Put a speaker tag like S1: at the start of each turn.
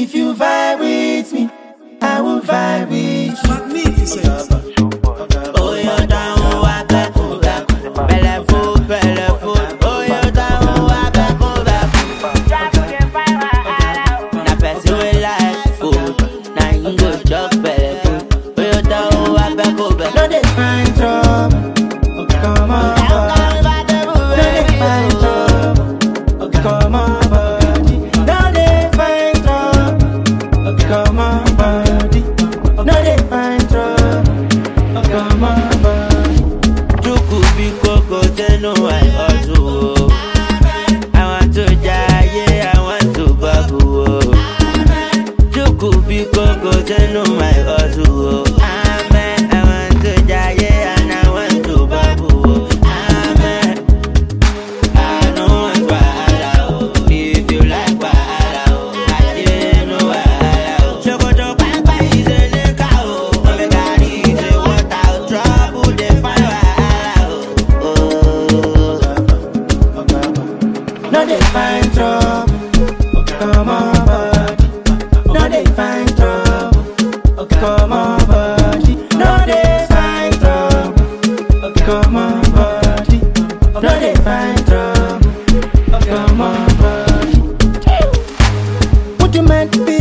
S1: If you vibe with me, I will vibe with you.
S2: Magnificent.
S3: Oh, you're down, walk back, oh, back. Belle food, belle food. Oh, you're down, walk back, oh, back. Na person we like food. Now you go chop belle food. Oh, you're down, walk back, oh, back.
S1: No, they find trouble. Come on, body. No, they find trouble. Come on, body. No, they find trouble. Come on, body. No, they find trouble. Come on, body.
S3: Chuku be coco, they know I also. I want to die, yeah, I want to bubble. Chuku be coco, they know my also. Amen, I want to die, yeah, and I want to bubble. Amen, I don't want wahala. If you like wahala, I didn't know wahala. Chocoto papa is a nigga, Omega is a water trouble, they find wahala.
S1: No, they find trouble. Come on, body. No, they find trouble. Come on, body. No, they find trouble. Come on, body. No, they find trouble. Come on, body. What you meant to be?